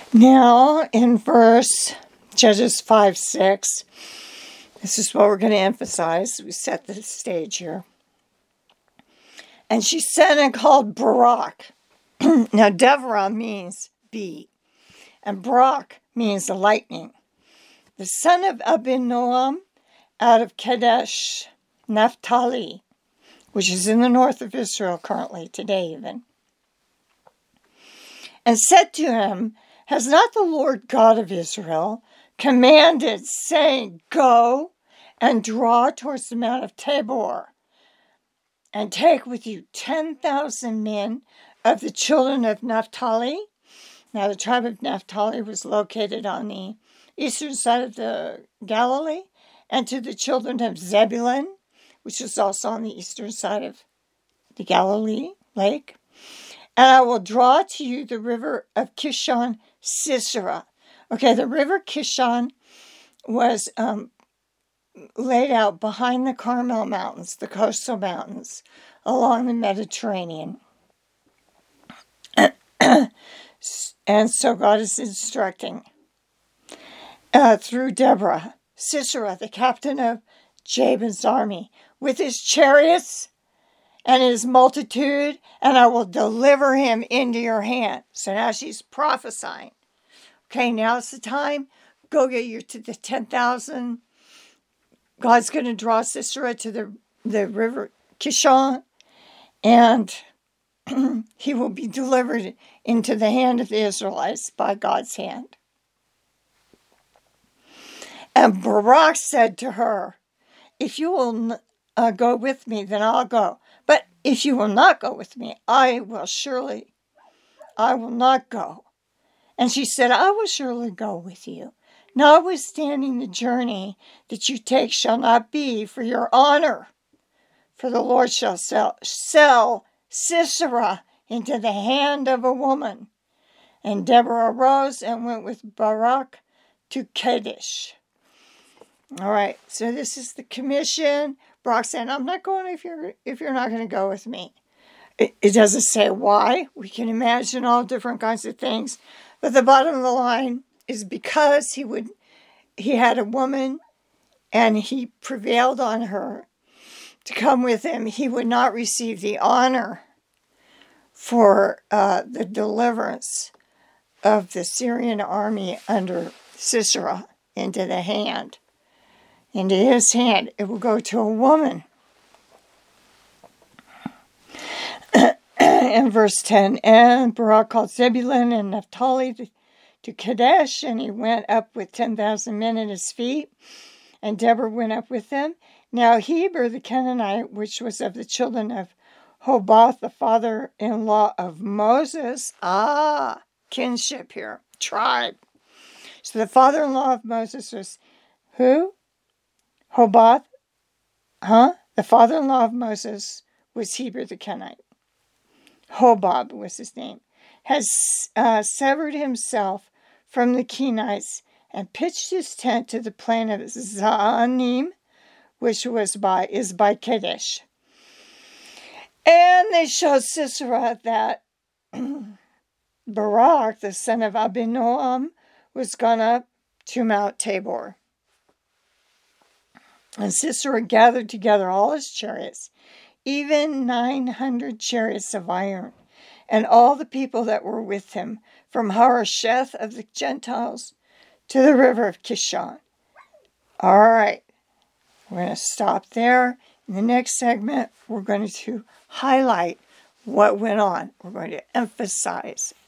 Now, in Judges 5:6, this is what we're going to emphasize. We set the stage here. And she sent and called Barak. Now, Deborah means bee, and Barak means the lightning. The son of Abinoam out of Kadesh, Naphtali, which is in the north of Israel currently, today even, and said to him, has not the Lord God of Israel commanded, saying, go and draw towards the Mount of Tabor, and take with you 10,000 men of the children of Naphtali? Now, the tribe of Naphtali was located on the eastern side of the Galilee, and to the children of Zebulun, which is also on the eastern side of the Galilee lake. And I will draw to you the river of Kishon Sisera. Okay, the river Kishon was laid out behind the Carmel Mountains, the coastal mountains, along the Mediterranean. And so God is instructing through Deborah, Sisera, the captain of Jabin's army, with his chariots and his multitude, and I will deliver him into your hand. So now she's prophesying. Okay, now it's the time. Go get your to the 10,000. God's going to draw Sisera to the river Kishon, and he will be delivered into the hand of the Israelites by God's hand. And Barak said to her, if you will go with me, then I'll go. But if you will not go with me, I will not go. And she said, I will surely go with you. Notwithstanding the journey that you take shall not be for your honor, for the Lord shall sell Sisera into the hand of a woman. And Deborah arose and went with Barak to Kadesh. All right, so this is the commission. Barak said, I'm not going if you're not going to go with me. It doesn't say why. We can imagine all different kinds of things. But the bottom of the line is because he had a woman and he prevailed on her to come with him, he would not receive the honor for the deliverance of the Syrian army under Sisera into his hand. It will go to a woman. In verse 10, and Barak called Zebulun and Naphtali to Kadesh, and he went up with 10,000 men at his feet, and Deborah went up with them. Now Heber the Canaanite, which was of the children of Hobab, the father-in-law of Moses, kinship here, tribe. So the father-in-law of Moses was who? Hobab? The father-in-law of Moses was Heber the Canaanite. Hobab was his name. Has severed himself from the Kenites and pitched his tent to the plain of Zaanim, which is by Kadesh. And they showed Sisera that Barak, the son of Abinoam, was gone up to Mount Tabor. And Sisera gathered together all his chariots, even 900 chariots of iron, and all the people that were with him, from Harosheth of the Gentiles to the river of Kishon. All right, we're going to stop there. In the next segment, we're going to highlight what went on. We're going to emphasize